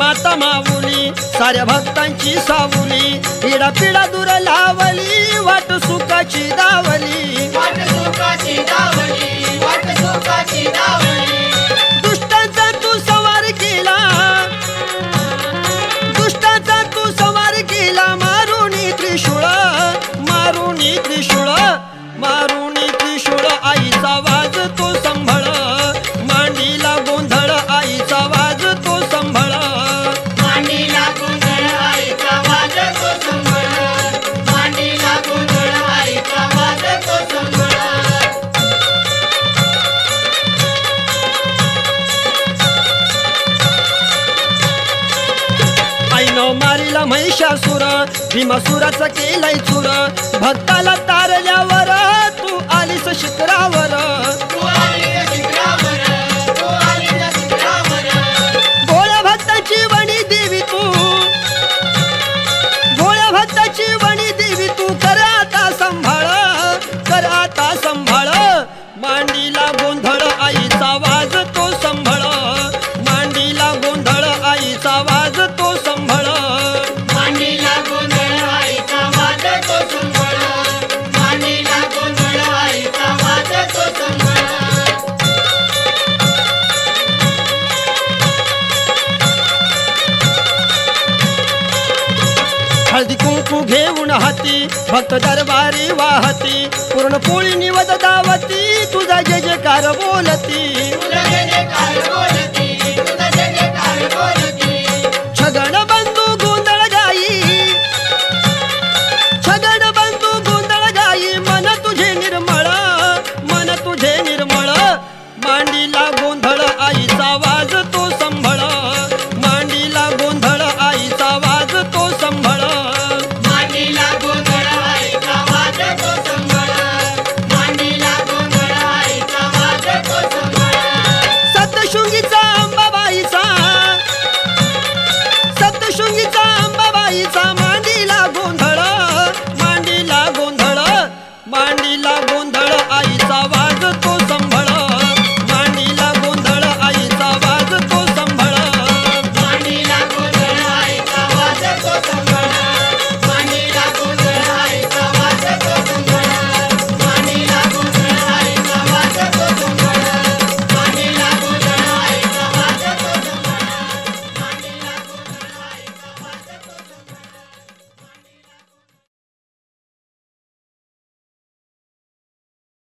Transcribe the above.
माता माऊली साऱ्या भक्तांची सावली, पिढा पिढा दूर लावली वाट सुखाची दावली, वाट सुखाची दावली, वाट सुखाची दावली. दुष्टांचा तू संवार केला, दुष्टांचा तू संवार केला, मारुनी त्रिशूळ, मारुनी त्रिशूळ, मारुनी त्रिशूळ. आईचा वाज तो संभळ, मांडीला गोंधळ आईचा वाज तो संभळ, मांडीला गोंधळ आईचा वाज तो संभळ, मांडीला गोंधळ आईचा वाज तो संभळ. आईनं मारिला महिषासुर, भीमासुराचा केलाय चूर, भक्ताला तारल्यावर तू आलीस शिखरावर, तू आलीस शिखरावर, तू आलीस शिखरावर. भोळ्या भक्ताची वणी देवी तू, भोळ्या भक्ताची वणी देवी तू, कर आता संभाळ, कर आता संभाळ, मांडीला गोंधळ आईचा वाज तो संभळ, मांडीला गोंधळ आईचा वाज तो संभळ, मांडीला गोंधळ आईचा वाज तो संभळ, मांडीला गोंधळ आईचा वाज तो संभळ. हळदी कुंकू घेऊन हाती भक्त दरबारी वाहती, पूर्ण पोळी निवद दावती तुझा जय जयकार बोलती,